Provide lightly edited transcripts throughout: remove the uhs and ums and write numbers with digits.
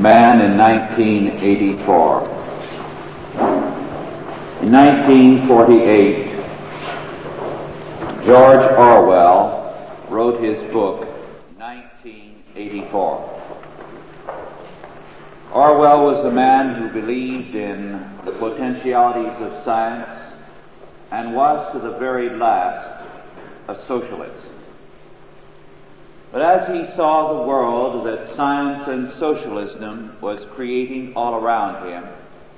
man in 1984. In 1948, George Orwell wrote his book, 1984. Orwell was a man who believed in the potentialities of science and was to the very last a socialist. But as he saw the world that science and socialism was creating all around him,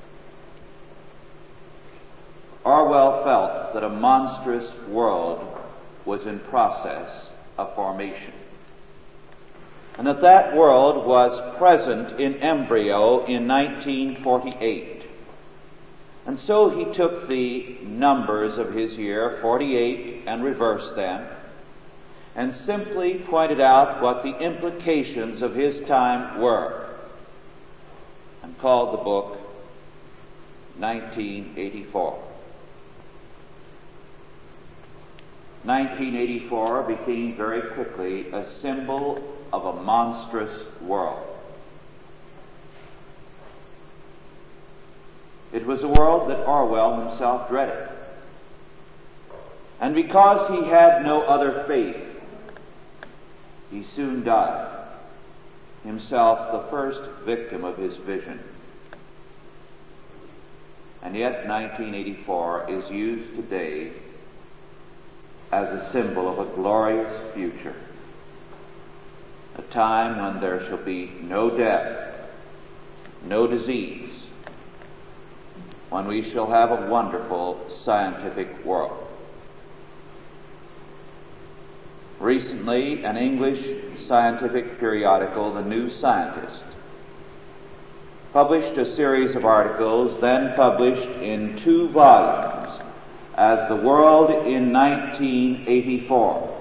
Orwell felt that a monstrous world was in process of formation, and that world was present in embryo in 1948. And so he took the numbers of his year, 48, and reversed them, and simply pointed out what the implications of his time were, and called the book 1984. 1984 became very quickly a symbol of a monstrous world. It was a world that Orwell himself dreaded. And because he had no other faith, he soon died, himself the first victim of his vision. And yet 1984 is used today as a symbol of a glorious future, a time when there shall be no death, no disease, when we shall have a wonderful scientific world. Recently, an English scientific periodical, The New Scientist, published a series of articles then published in 2 volumes as The World in 1984.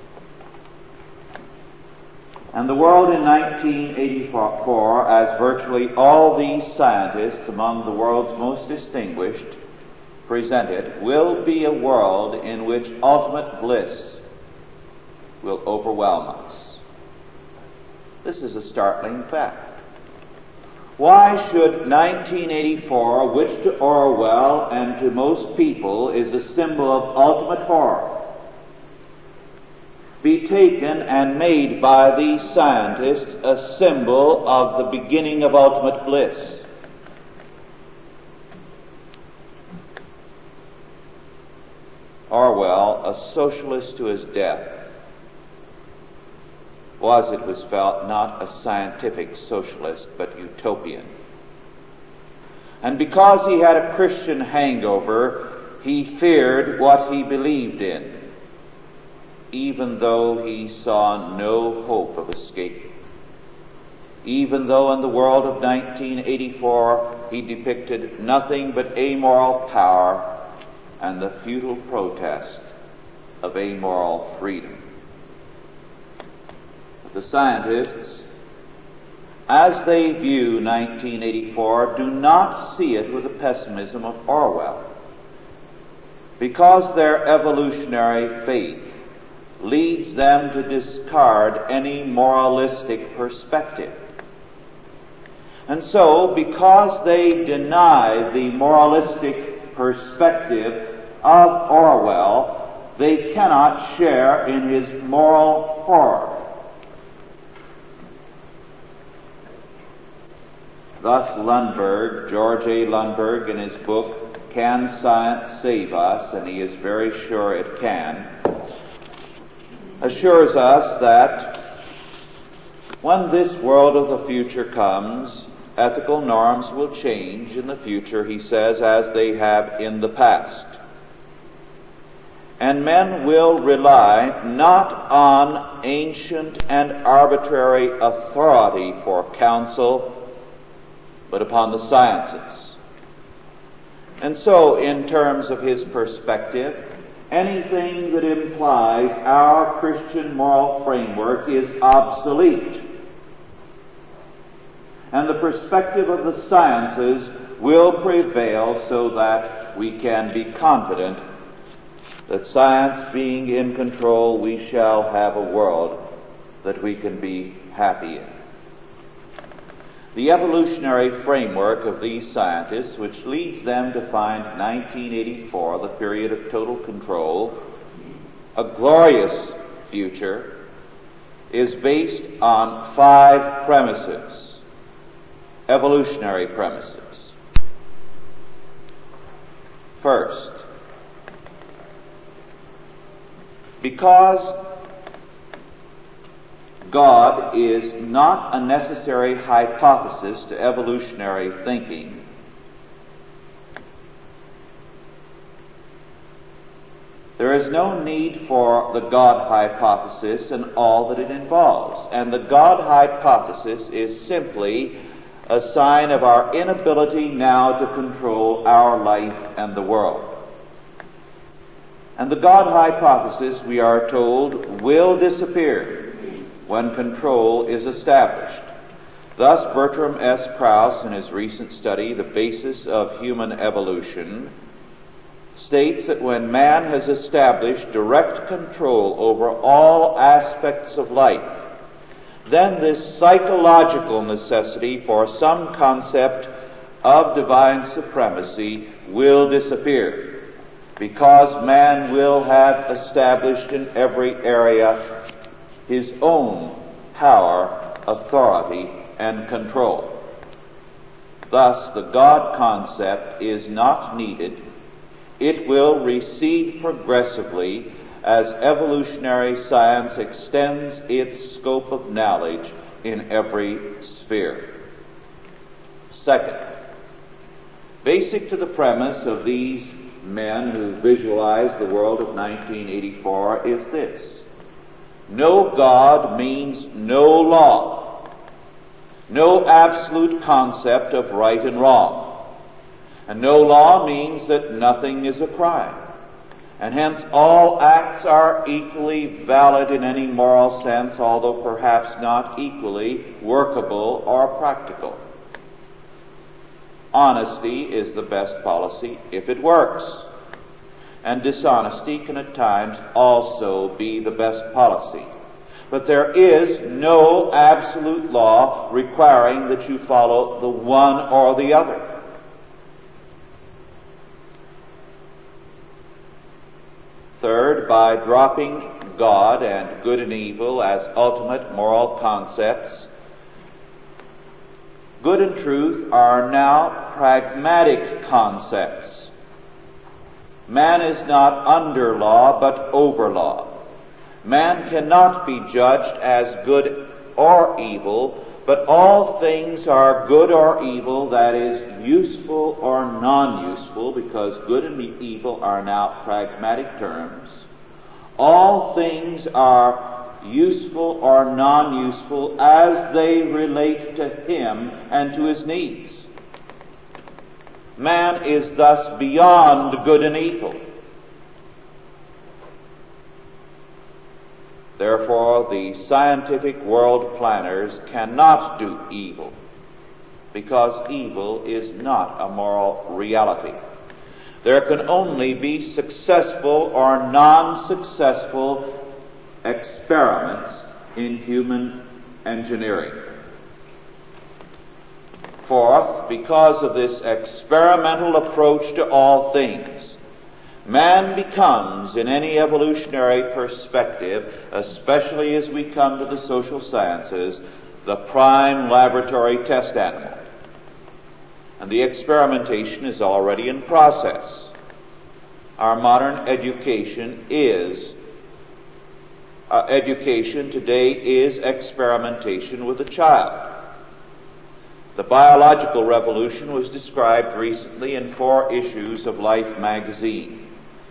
And The World in 1984, as virtually all these scientists among the world's most distinguished present it, will be a world in which ultimate bliss will overwhelm us. This is a startling fact. Why should 1984, which to Orwell and to most people is a symbol of ultimate horror, be taken and made by these scientists a symbol of the beginning of ultimate bliss? Orwell, a socialist to his death, was, it was felt, not a scientific socialist, but utopian. And because he had a Christian hangover, he feared what he believed in, even though he saw no hope of escape. Even though in the world of 1984 he depicted nothing but amoral power and the futile protest of amoral freedom. The scientists, as they view 1984, do not see it with the pessimism of Orwell, because their evolutionary faith leads them to discard any moralistic perspective. And so, because they deny the moralistic perspective of Orwell, they cannot share in his moral horror. Thus Lundberg, George A. Lundberg, in his book, Can Science Save Us? And he is very sure it can, assures us that when this world of the future comes, ethical norms will change in the future, he says, as they have in the past. And men will rely not on ancient and arbitrary authority for counsel, but upon the sciences. And so, in terms of his perspective, anything that implies our Christian moral framework is obsolete. And the perspective of the sciences will prevail so that we can be confident that science being in control, we shall have a world that we can be happy in. the evolutionary framework of these scientists, which leads them to find 1984, the period of total control, a glorious future, is based on 5 premises, evolutionary premises. First, because God is not a necessary hypothesis to evolutionary thinking, there is no need for the God hypothesis and all that it involves. And the God hypothesis is simply a sign of our inability now to control our life and the world. And the God hypothesis, we are told, will disappear when control is established. Thus, Bertram S. Krause, in his recent study, The Basis of Human Evolution, states that when man has established direct control over all aspects of life, then this psychological necessity for some concept of divine supremacy will disappear, because man will have established in every area his own power, authority, and control. Thus, the God concept is not needed. It will recede progressively as evolutionary science extends its scope of knowledge in every sphere. Second, basic to the premise of these men who visualized the world of 1984 is this: no God means no law, no absolute concept of right and wrong. And no law means that nothing is a crime. And hence all acts are equally valid in any moral sense, although perhaps not equally workable or practical. Honesty is the best policy if it works. And dishonesty can at times also be the best policy. But there is no absolute law requiring that you follow the one or the other. Third, by dropping God and good and evil as ultimate moral concepts, good and truth are now pragmatic concepts. Man is not under law, but over law. Man cannot be judged as good or evil, but all things are good or evil, that is, useful or non-useful, because good and evil are now pragmatic terms. All things are useful or non-useful as they relate to him and to his needs. Man is thus beyond good and evil. Therefore, the scientific world planners cannot do evil, because evil is not a moral reality. There can only be successful or non-successful experiments in human engineering. Fourth, because of this experimental approach to all things, man becomes, in any evolutionary perspective, especially as we come to the social sciences, the prime laboratory test animal. And the experimentation is already in process. Our modern education today is experimentation with a child. The biological revolution was described recently in 4 issues of Life magazine.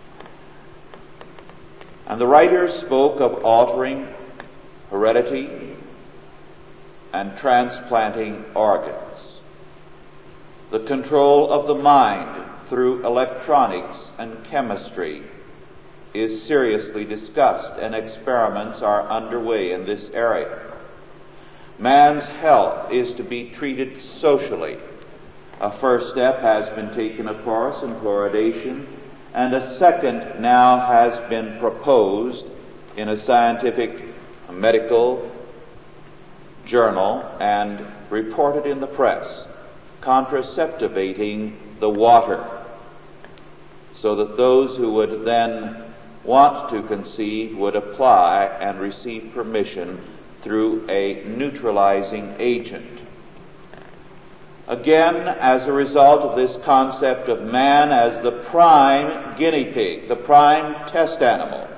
And the writers spoke of altering heredity and transplanting organs. The control of the mind through electronics and chemistry is seriously discussed, and experiments are underway in this area. Man's health is to be treated socially. A first step has been taken, of course, in fluoridation, and a second now has been proposed in a scientific, medical journal and reported in the press, contraceptivating the water, so that those who would then want to conceive would apply and receive permission through a neutralizing agent. Again, as a result of this concept of man as the prime guinea pig, the prime test animal,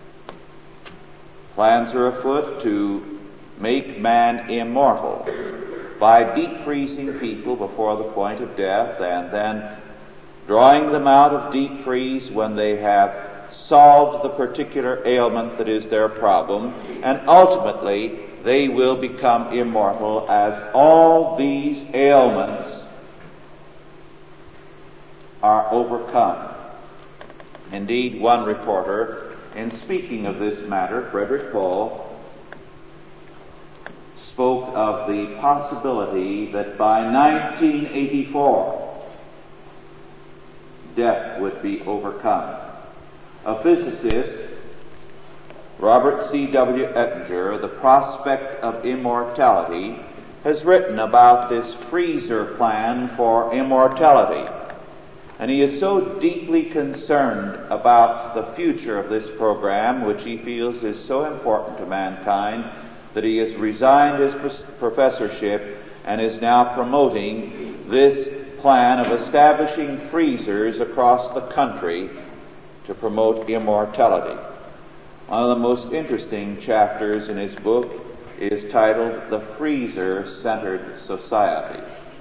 plans are afoot to make man immortal by deep freezing people before the point of death and then drawing them out of deep freeze when they have solved the particular ailment that is their problem, and ultimately they will become immortal as all these ailments are overcome. Indeed, one reporter, in speaking of this matter, Frederick Paul, spoke of the possibility that by 1984 death would be overcome. A physicist, Robert C. W. Ettinger, The Prospect of Immortality, has written about this freezer plan for immortality. And he is so deeply concerned about the future of this program, which he feels is so important to mankind, that he has resigned his professorship and is now promoting this plan of establishing freezers across the country to promote immortality. One of the most interesting chapters in his book is titled The Freezer-Centered Society.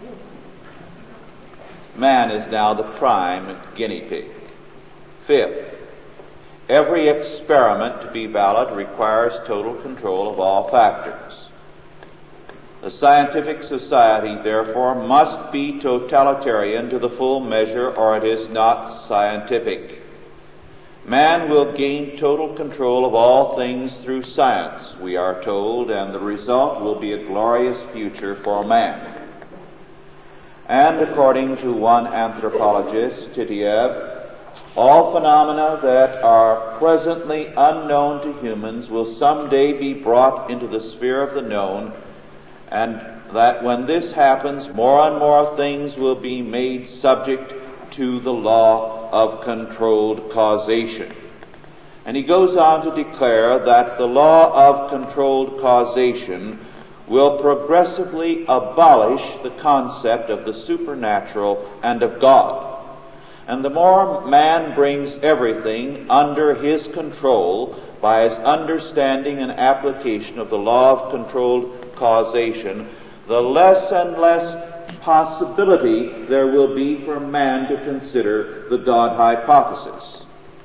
Man is now the prime guinea pig. Fifth, every experiment to be valid requires total control of all factors. The scientific society, therefore, must be totalitarian to the full measure, or it is not scientific. Man will gain total control of all things through science, we are told, and the result will be a glorious future for man. And according to one anthropologist, Titiev, all phenomena that are presently unknown to humans will someday be brought into the sphere of the known, and that when this happens, more and more things will be made subject to the law of controlled causation. And he goes on to declare that the law of controlled causation will progressively abolish the concept of the supernatural and of God. And the more man brings everything under his control by his understanding and application of the law of controlled causation, the less and less possibility there will be for man to consider the God hypothesis.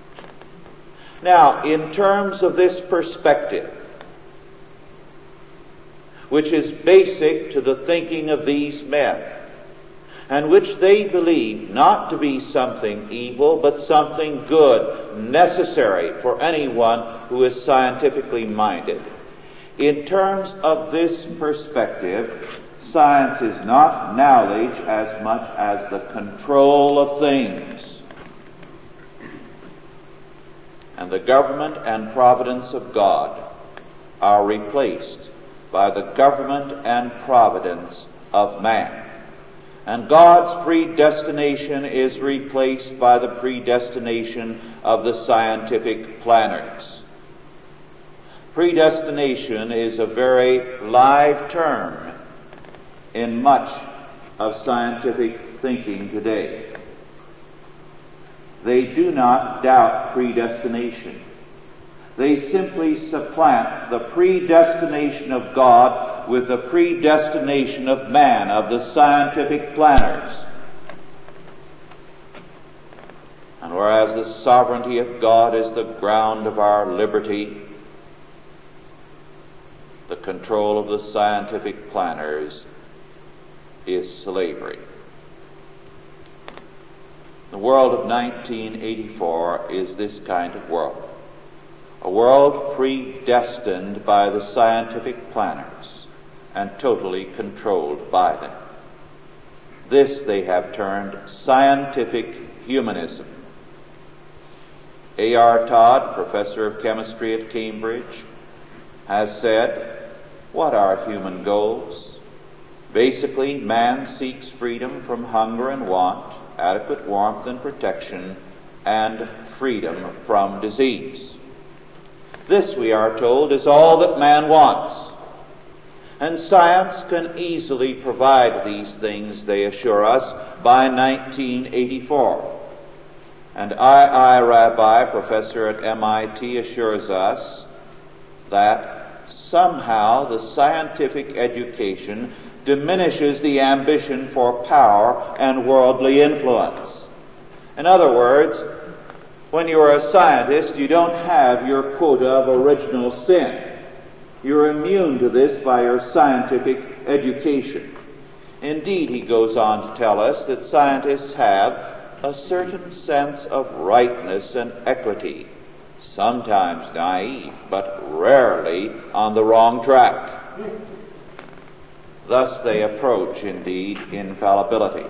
Now, in terms of this perspective, which is basic to the thinking of these men, and which they believe not to be something evil, but something good, necessary for anyone who is scientifically minded. In terms of this perspective, science is not knowledge as much as the control of things. And the government and providence of God are replaced by the government and providence of man. And God's predestination is replaced by the predestination of the scientific planners. Predestination is a very live term in much of scientific thinking today. They do not doubt predestination. They simply supplant the predestination of God with the predestination of man, of the scientific planners. And whereas the sovereignty of God is the ground of our liberty, the control of the scientific planners is slavery. The world of 1984 is this kind of world. A world predestined by the scientific planners and totally controlled by them. This they have termed scientific humanism. A.R. Todd, professor of chemistry at Cambridge, has said What are human goals? Basically, man seeks freedom from hunger and want, adequate warmth and protection, and freedom from disease. This, we are told, is all that man wants. And science can easily provide these things, they assure us, by 1984. And I, Rabbi, professor at MIT, assures us that somehow the scientific education diminishes the ambition for power and worldly influence. In other words, when you are a scientist, you don't have your quota of original sin. You're immune to this by your scientific education. Indeed, he goes on to tell us that scientists have a certain sense of rightness and equity, sometimes naive, but rarely on the wrong track. Thus they approach, indeed, infallibility.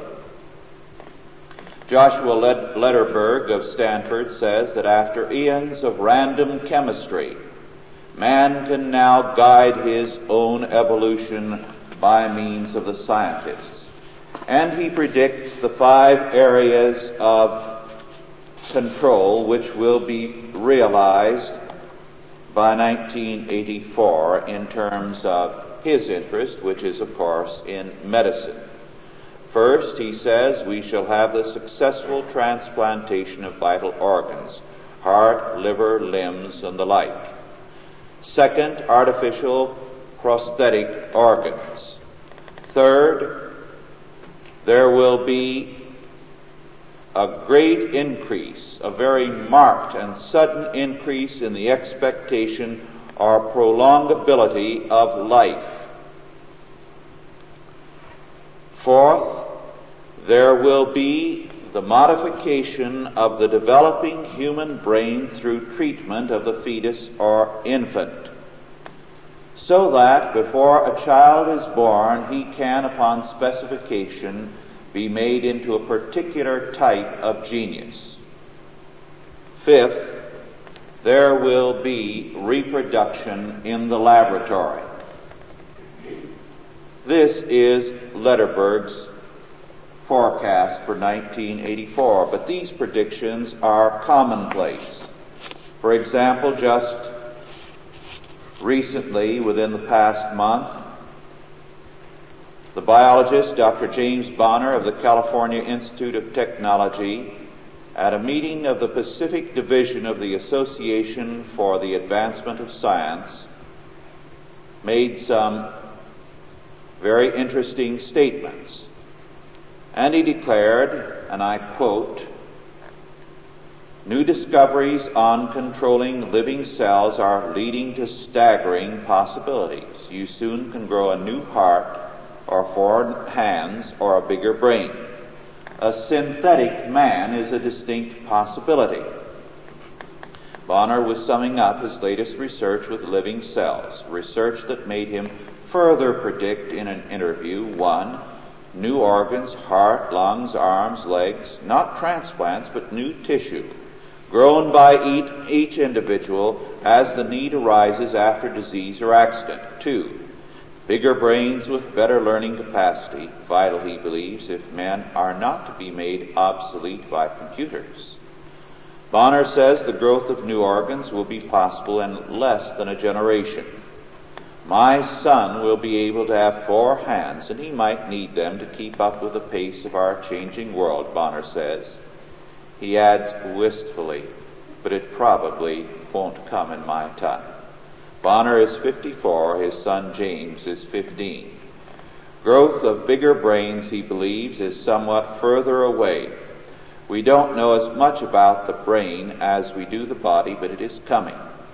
Joshua Lederberg of Stanford says that after eons of random chemistry, man can now guide his own evolution by means of the scientists. And he predicts the 5 areas of control which will be realized by 1984 in terms of his interest, which is, of course, in medicine. First, he says, we shall have the successful transplantation of vital organs, heart, liver, limbs, and the like. Second, artificial prosthetic organs. Third, there will be a great increase, a very marked and sudden increase in the expectation or prolongability of life. Fourth, there will be the modification of the developing human brain through treatment of the fetus or infant, so that before a child is born, he can, upon specification, be made into a particular type of genius. Fifth, there will be reproduction in the laboratory. This is Lederberg's forecast for 1984, but these predictions are commonplace. For example, just recently, within the past month, the biologist Dr. James Bonner of the California Institute of Technology, at a meeting of the Pacific Division of the Association for the Advancement of Science, made some very interesting statements. And he declared, and I quote, "New discoveries on controlling living cells are leading to staggering possibilities. You soon can grow a new heart or 4 hands or a bigger brain. A synthetic man is a distinct possibility." Bonner was summing up his latest research with living cells, research that made him further predict in an interview, 1, new organs, heart, lungs, arms, legs, not transplants, but new tissue, grown by each individual as the need arises after disease or accident. 2, bigger brains with better learning capacity, vital, he believes, if men are not to be made obsolete by computers. Bonner says the growth of new organs will be possible in less than a generation. My son will be able to have 4 hands, and he might need them to keep up with the pace of our changing world, Bonner says. He adds wistfully, but it probably won't come in my time. Bonner is 54, his son James is 15. Growth of bigger brains, he believes, is somewhat further away. We don't know as much about the brain as we do the body, but it is coming.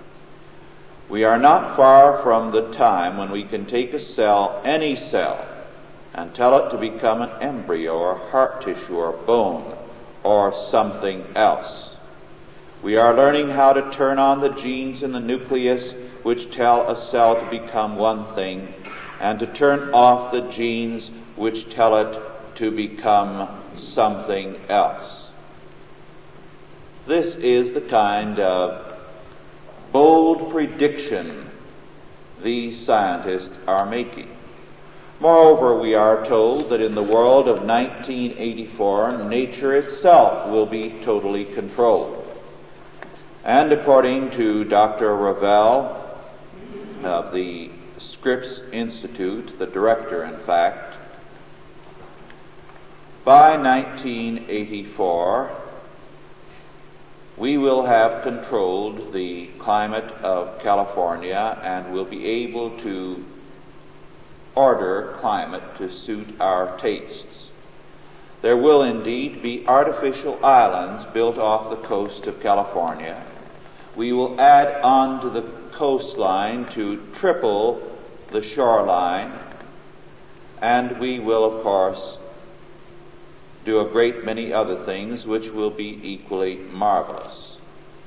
We are not far from the time when we can take a cell, any cell, and tell it to become an embryo or heart tissue or bone or something else. We are learning how to turn on the genes in the nucleus which tell a cell to become one thing, and to turn off the genes which tell it to become something else. This is the kind of bold prediction these scientists are making. Moreover, we are told that in the world of 1984, nature itself will be totally controlled. And according to Dr. Ravel of the Scripps Institute, the director, in fact, by 1984, we will have controlled the climate of California and will be able to order climate to suit our tastes. There will indeed be artificial islands built off the coast of California. We will add on to the coastline to triple the shoreline, and we will, of course, do a great many other things which will be equally marvelous.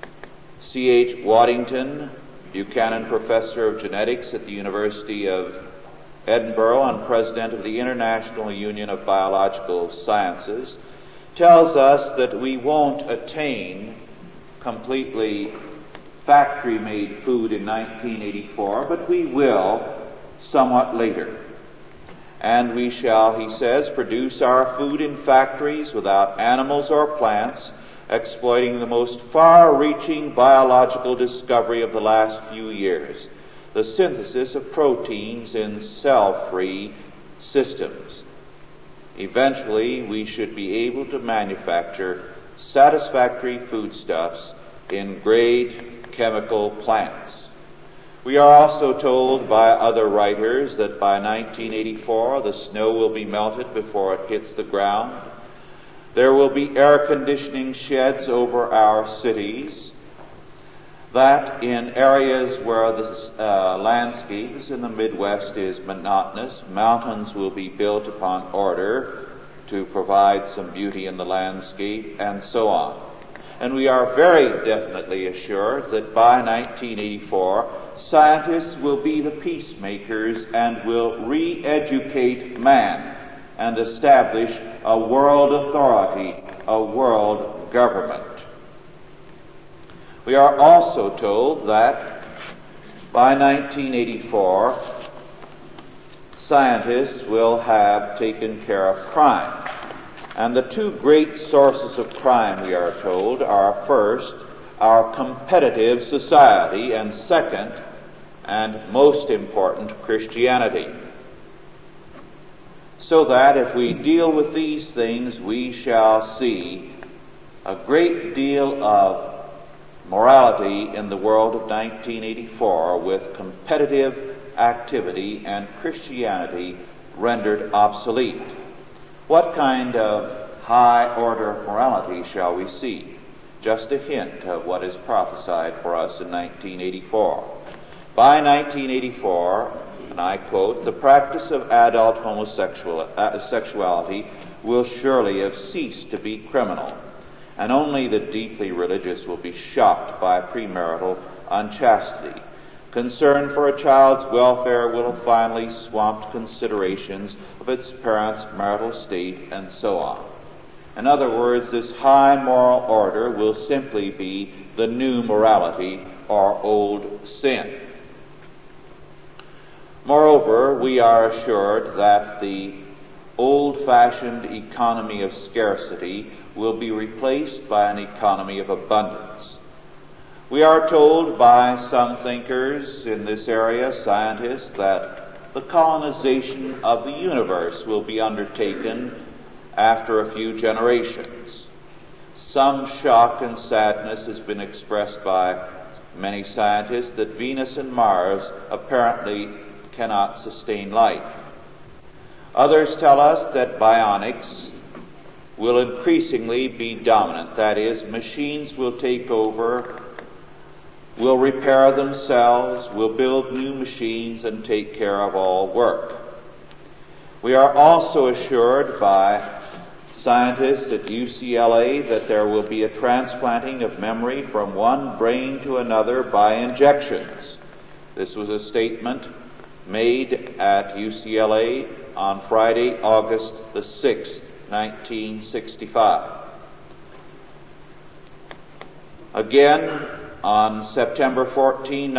C.H. Waddington, Buchanan Professor of Genetics at the University of Edinburgh and President of the International Union of Biological Sciences, tells us that we won't attain completely factory-made food in 1984, but we will somewhat later. And we shall, he says, produce our food in factories without animals or plants, exploiting the most far-reaching biological discovery of the last few years, the synthesis of proteins in cell-free systems. Eventually, we should be able to manufacture satisfactory foodstuffs in great chemical plants. We are also told by other writers that by 1984 the snow will be melted before it hits the ground. There will be air conditioning sheds over our cities. That in areas where the landscapes in the Midwest is monotonous, mountains will be built upon order to provide some beauty in the landscape, and so on. And we are very definitely assured that by 1984, scientists will be the peacemakers and will re-educate man and establish a world authority, a world government. We are also told that by 1984, scientists will have taken care of crime. And the two great sources of crime, we are told, are first, our competitive society, and second, and most important, Christianity. So that if we deal with these things, we shall see a great deal of morality in the world of 1984 with competitive activity and Christianity rendered obsolete. What kind of high order of morality shall we see? Just a hint of what is prophesied for us in 1984. By 1984, and I quote, the practice of adult homosexuality will surely have ceased to be criminal, and only the deeply religious will be shocked by premarital unchastity. Concern for a child's welfare will have finally swamped considerations of its parents' marital state, and so on. In other words, this high moral order will simply be the new morality or old sin. Moreover, we are assured that the old-fashioned economy of scarcity will be replaced by an economy of abundance. We are told by some thinkers in this area, scientists, that the colonization of the universe will be undertaken after a few generations. Some shock and sadness has been expressed by many scientists that Venus and Mars apparently cannot sustain life. Others tell us that bionics will increasingly be dominant. That is, machines will take over, will repair themselves, will build new machines, and take care of all work. We are also assured by scientists at UCLA that there will be a transplanting of memory from one brain to another by injections. This was a statement made at UCLA on Friday, August the 6th, 1965. Again, On September 14,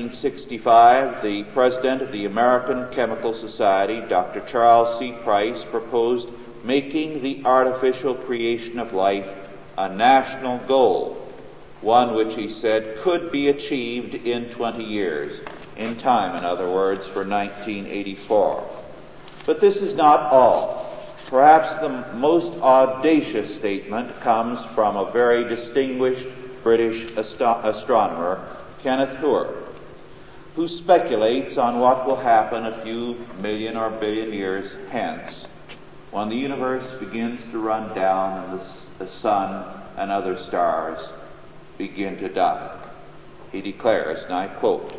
1965, the president of the American Chemical Society, Dr. Charles C. Price, proposed making the artificial creation of life a national goal, one which he said could be achieved in 20 years, in time, in other words, for 1984. But this is not all. Perhaps the most audacious statement comes from a very distinguished British astronomer, Kenneth Houard, who speculates on what will happen a few million or billion years hence, when the universe begins to run down and the sun and other stars begin to die. He declares, and I quote,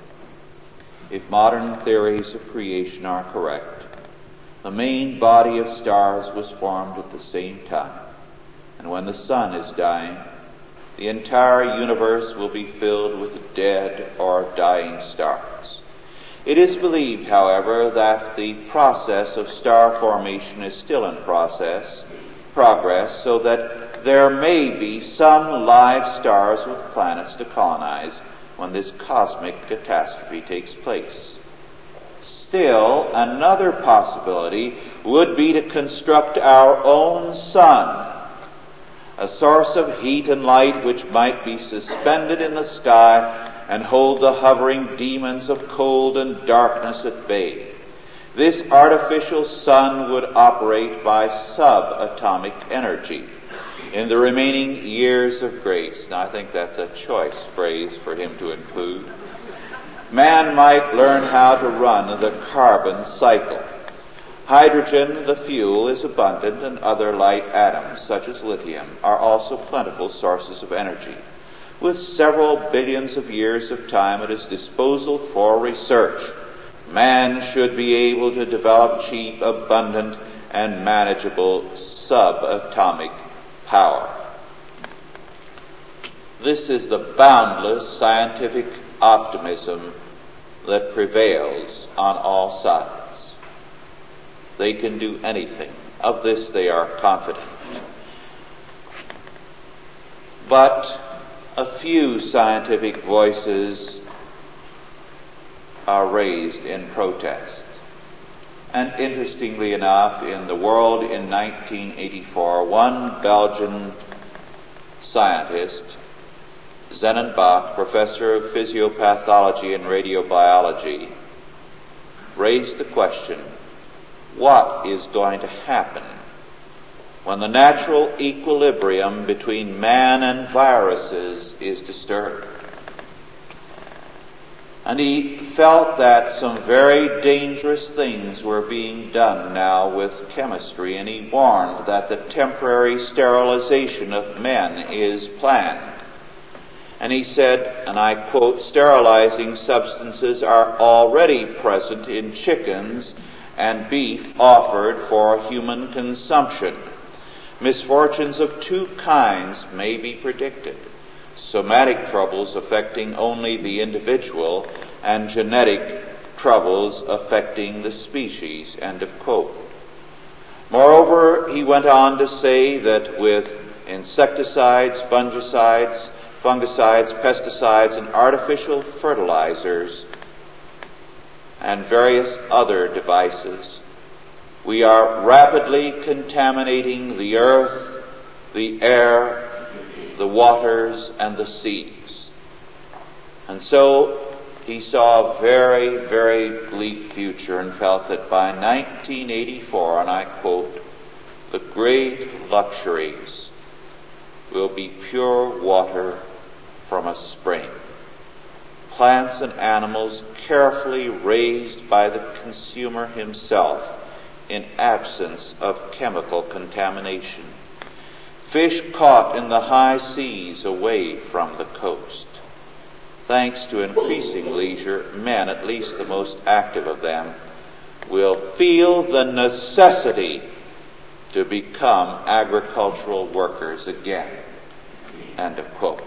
"If modern theories of creation are correct, the main body of stars was formed at the same time, and when the sun is dying, the entire universe will be filled with dead or dying stars. It is believed, however, that the process of star formation is still in progress, so that there may be some live stars with planets to colonize when this cosmic catastrophe takes place. Still, another possibility would be to construct our own sun, a source of heat and light which might be suspended in the sky and hold the hovering demons of cold and darkness at bay. This artificial sun would operate by subatomic energy. In the remaining years of grace," now I think that's a choice phrase for him to include, "man might learn how to run the carbon cycle. Hydrogen, the fuel, is abundant, and other light atoms, such as lithium, are also plentiful sources of energy. With several billions of years of time at his disposal for research, man should be able to develop cheap, abundant, and manageable subatomic power." This is the boundless scientific optimism that prevails on all sides. They can do anything. Of this they are confident. But a few scientific voices are raised in protest. And interestingly enough, in the world in 1984, one Belgian scientist, Zenon Bach, professor of physiopathology and radiobiology, raised the question, what is going to happen when the natural equilibrium between man and viruses is disturbed? And he felt that some very dangerous things were being done now with chemistry, and he warned that the temporary sterilization of men is planned. And he said, and I quote, "Sterilizing substances are already present in chickens and beef offered for human consumption. Misfortunes of two kinds may be predicted: somatic troubles affecting only the individual and genetic troubles affecting the species." End of quote. Moreover, he went on to say that with insecticides, fungicides, pesticides, and artificial fertilizers, and various other devices, we are rapidly contaminating the earth, the air, the waters, and the seas. And so he saw a very, very bleak future and felt that by 1984, and I quote, "the great luxuries will be pure water from a spring, plants and animals carefully raised by the consumer himself in absence of chemical contamination, fish caught in the high seas away from the coast. Thanks to increasing leisure, men, at least the most active of them, will feel the necessity to become agricultural workers again." End of quote.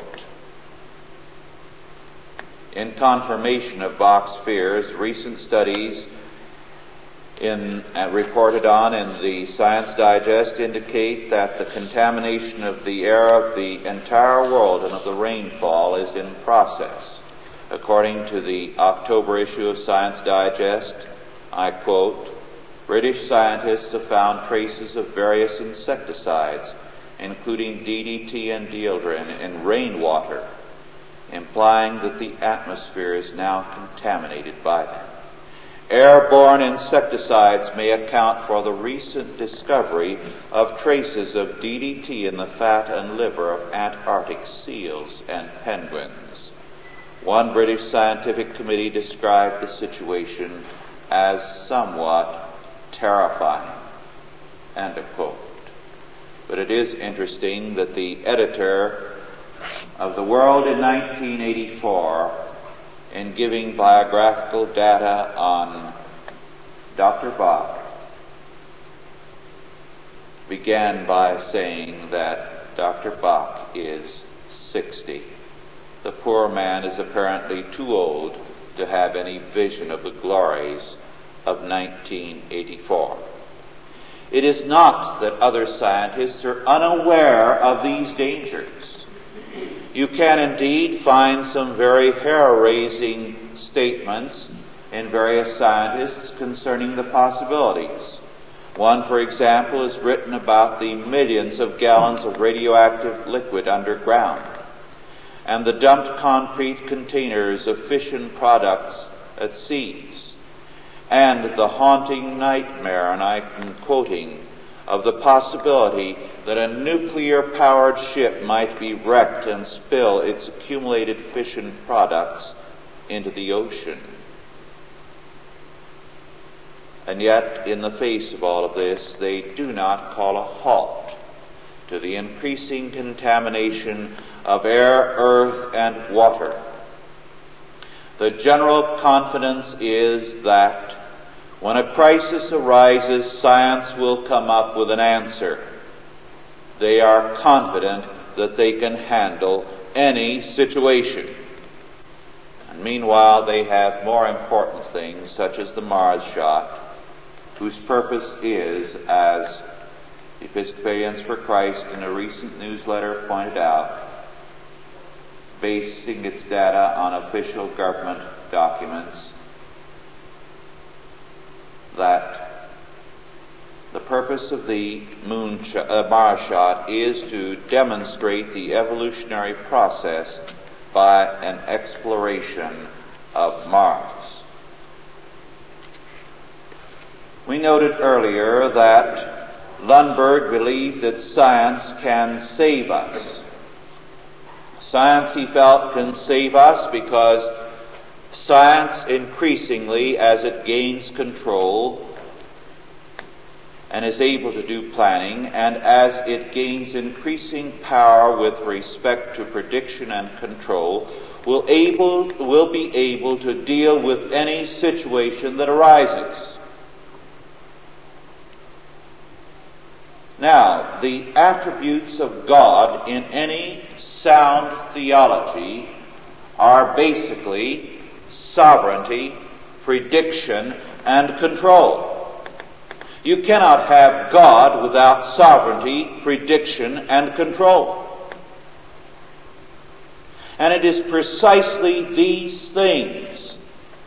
In confirmation of Bach's fears, recent studies reported on in the Science Digest indicate that the contamination of the air of the entire world and of the rainfall is in process. According to the October issue of Science Digest, I quote, "British scientists have found traces of various insecticides, including DDT and dieldrin, in rainwater, implying that the atmosphere is now contaminated by them. Airborne insecticides may account for the recent discovery of traces of DDT in the fat and liver of Antarctic seals and penguins." One British scientific committee described the situation as somewhat terrifying. End of quote. But it is interesting that the editor of the World in 1984, in giving biographical data on Dr. Bach, began by saying that Dr. Bach is 60. The poor man is apparently too old to have any vision of the glories of 1984. It is not that other scientists are unaware of these dangers. You can indeed find some very hair-raising statements in various scientists concerning the possibilities. One, for example, is written about the millions of gallons of radioactive liquid underground and the dumped concrete containers of fission products at seas, and the haunting nightmare, and I am quoting, of the possibility that a nuclear-powered ship might be wrecked and spill its accumulated fission products into the ocean. And yet, in the face of all of this, they do not call a halt to the increasing contamination of air, earth, and water. The general confidence is that when a crisis arises, science will come up with an answer. They are confident that they can handle any situation. And meanwhile, they have more important things, such as the Mars shot, whose purpose is, as Episcopalians for Christ in a recent newsletter pointed out, basing its data on official government documents, that the purpose of the Mars shot is to demonstrate the evolutionary process by an exploration of Mars. We noted earlier that Lundberg believed that science can save us. Science, he felt, can save us because science increasingly, as it gains control and is able to do planning, and as it gains increasing power with respect to prediction and control, will be able to deal with any situation that arises. Now, the attributes of God in any sound theology are basically sovereignty, prediction, and control. You cannot have God without sovereignty, prediction, and control. And it is precisely these things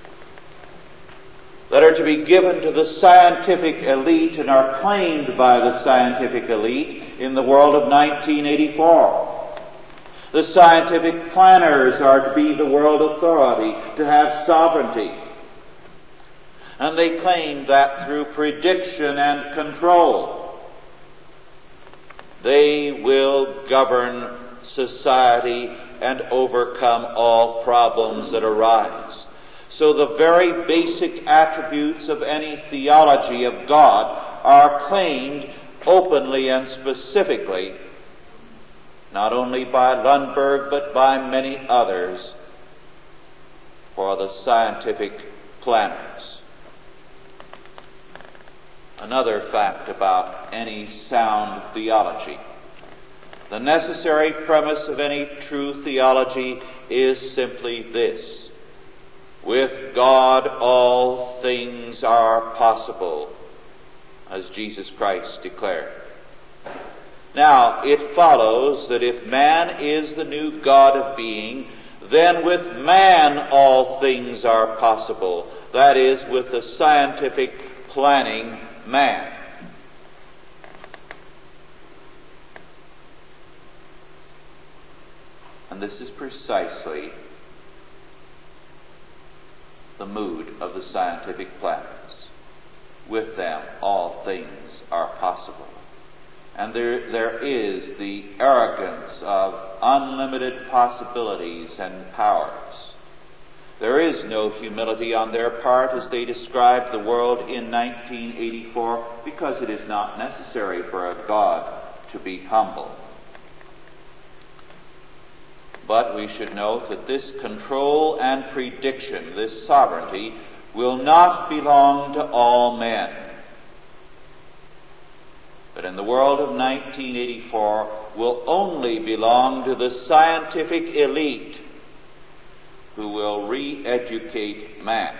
that are to be given to the scientific elite and are claimed by the scientific elite in the world of 1984. The scientific planners are to be the world authority, to have sovereignty. And they claim that through prediction and control, they will govern society and overcome all problems that arise. So the very basic attributes of any theology of God are claimed openly and specifically, not only by Lundberg, but by many others, for the scientific planners. Another fact about any sound theology. The necessary premise of any true theology is simply this: With God all things are possible, as Jesus Christ declared. Now, it follows that if man is the new God of being, then with man all things are possible. That is, with the scientific planning man. And this is precisely the mood of the scientific planners. With them all things are possible. And there is the arrogance of unlimited possibilities and powers. There is no humility on their part as they described the world in 1984, because it is not necessary for a God to be humble. But we should note that this control and prediction, this sovereignty, will not belong to all men. But in the world of 1984 will only belong to the scientific elite who will re-educate man.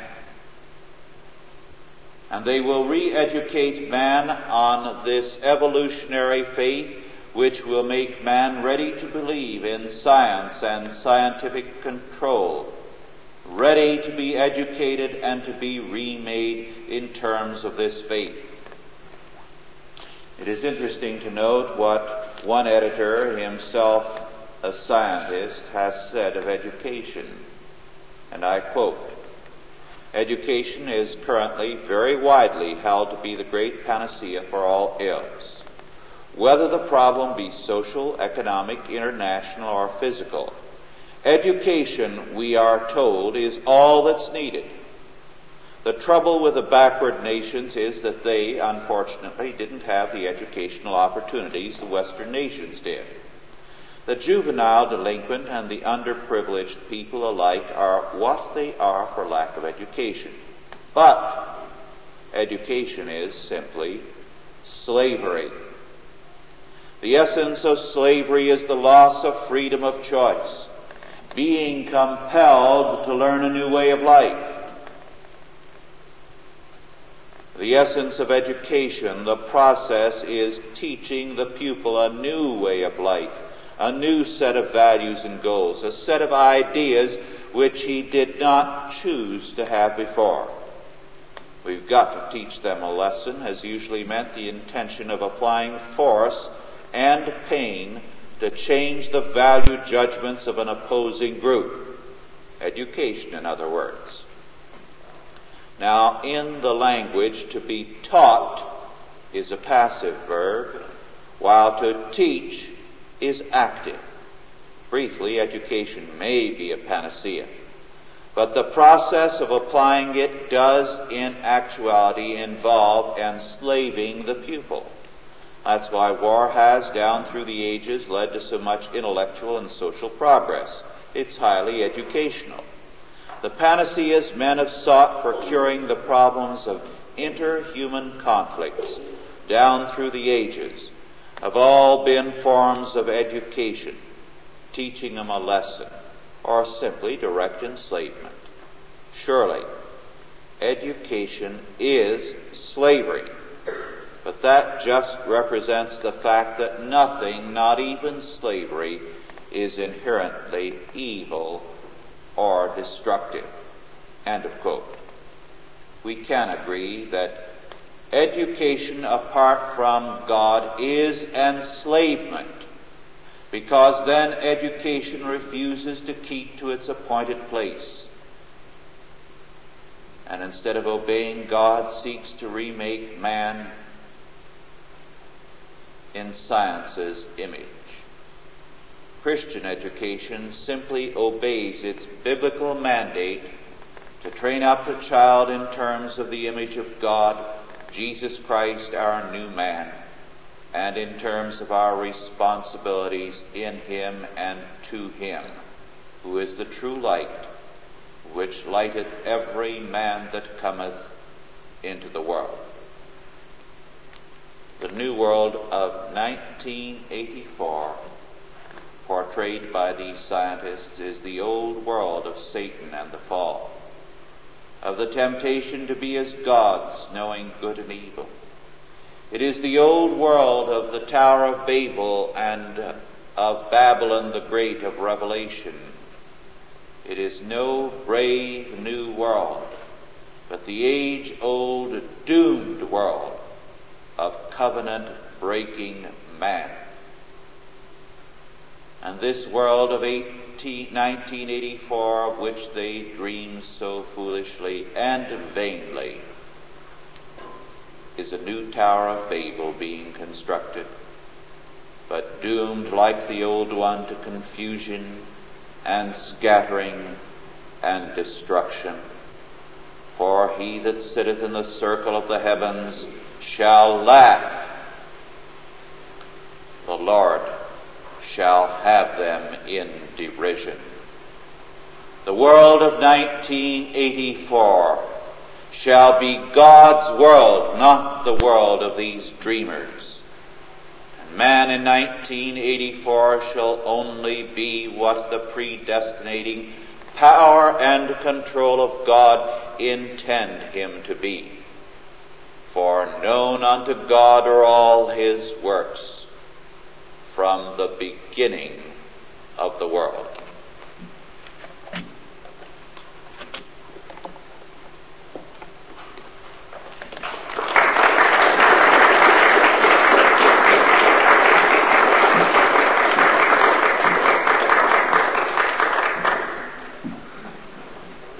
And they will re-educate man on this evolutionary faith which will make man ready to believe in science and scientific control, ready to be educated and to be remade in terms of this faith. It is interesting to note what one editor, himself a scientist, has said of education. And I quote, "Education is currently very widely held to be the great panacea for all ills. Whether the problem be social, economic, international, or physical, education, we are told, is all that's needed. The trouble with the backward nations is that they, unfortunately, didn't have the educational opportunities the Western nations did. The juvenile delinquent and the underprivileged people alike are what they are for lack of education. But education is simply slavery. The essence of slavery is the loss of freedom of choice, being compelled to learn a new way of life. The essence of education, the process, is teaching the pupil a new way of life, a new set of values and goals, a set of ideas which he did not choose to have before. We've got to teach them a lesson has usually meant the intention of applying force and pain to change the value judgments of an opposing group. Education, in other words. Now, in the language, to be taught is a passive verb, while to teach is active. Briefly, education may be a panacea, but the process of applying it does in actuality involve enslaving the pupil. That's why war has, down through the ages, led to so much intellectual and social progress. It's highly educational. The panaceas men have sought for curing the problems of interhuman conflicts down through the ages have all been forms of education, teaching them a lesson, or simply direct enslavement. Surely, education is slavery, but that just represents the fact that nothing, not even slavery, is inherently evil or destructive." End of quote. We can agree that education apart from God is enslavement, because then education refuses to keep to its appointed place, and instead of obeying God seeks to remake man in science's image. Christian education simply obeys its biblical mandate to train up the child in terms of the image of God, Jesus Christ, our new man, and in terms of our responsibilities in him and to him, who is the true light, which lighteth every man that cometh into the world. The new world of 1984, portrayed by these scientists, is the old world of Satan and the fall. of the temptation to be as gods, knowing good and evil. It is the old world of the Tower of Babel and of Babylon the Great of Revelation. It is no brave new world, but the age-old doomed world of covenant-breaking man. And this world of 1984, of which they dream so foolishly and vainly, is a new Tower of Babel being constructed, but doomed like the old one to confusion and scattering and destruction. For he that sitteth in the circle of the heavens shall laugh. The Lord shall have them in derision. The world of 1984 shall be God's world, not the world of these dreamers. And man in 1984 shall only be what the predestinating power and control of God intend him to be. For known unto God are all his works from the beginning of the world.